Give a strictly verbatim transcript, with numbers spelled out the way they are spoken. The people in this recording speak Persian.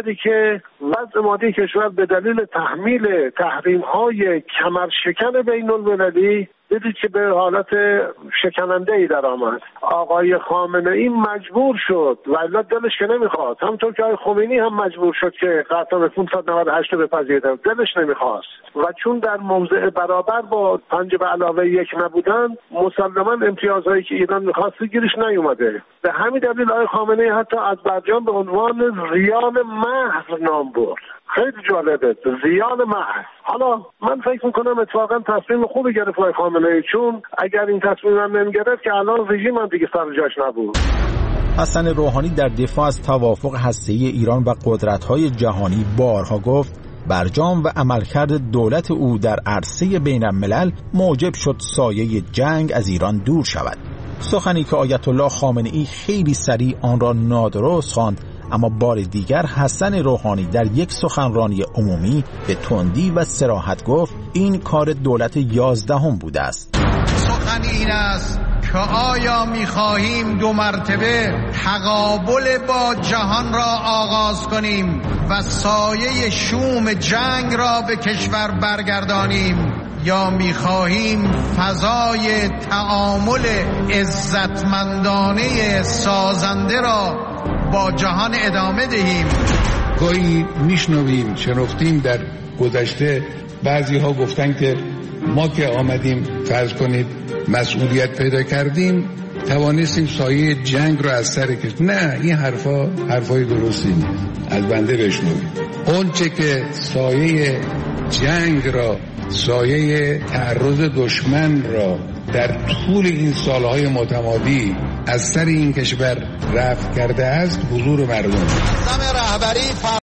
دیدی که وضع مادی کشور به دلیل تحمیل تحریم‌های کمرشکن بین‌المللی دیدید که به حالت شکننده‌ای در آمد. آقای خامنه‌ای مجبور شد و الا دلش که نمیخواست، همونطور که آقای خمینی هم مجبور شد که قطعا پانصد و نود و هشت بپذیره، دلش نمیخواست و چون در موضع برابر با پنج به علاوه یک نبودن، مسلماً امتیازهایی که ایران میخواست گیرش نیومده. به همین دلیل آقای خامنه‌ای حتی از برجام به عنوان ریال محض نام برد. خیلی جالبه، زیان محض. حالا من فکر میکنم اتفاقا تصمیم خوبی گرفت آقای خامنه‌ای، چون اگر این تصمیم هم نمیگرفت که الان رژیم هم دیگه سر جاش نبود. حسن روحانی در دفاع از توافق هسته‌ای ایران و قدرت‌های جهانی بارها گفت برجام و عملکرد دولت او در عرصه بین‌الملل موجب شد سایه جنگ از ایران دور شود. سخنی که آیت الله خامنه‌ای خیلی سریع آن را نادرست خواند، اما بار دیگر حسن روحانی در یک سخنرانی عمومی به تندی و صراحت گفت این کار دولت یازدهم بوده است. سخن این است که آیا می‌خواهیم دو مرتبه تقابل با جهان را آغاز کنیم و سایه شوم جنگ را به کشور برگردانیم، یا می‌خواهیم فضای تعامل عزتمندانه سازنده را با جهان ادامه دهیم. گاهی میشنویم شنفتیم در گذشته بعضی ها گفتن که ما که آمدیم فرض کنید مسئولیت پیدا کردیم توانستیم سایه جنگ رو از سر کشید. نه، این حرفا حرفای درستی نیست. از بنده بشنوید. اون چه که سایه جنگ را، سایه تعرض دشمن را در طول این سالهای متمادی از سر این کشور رفع کرده است حضور مردم. رهبری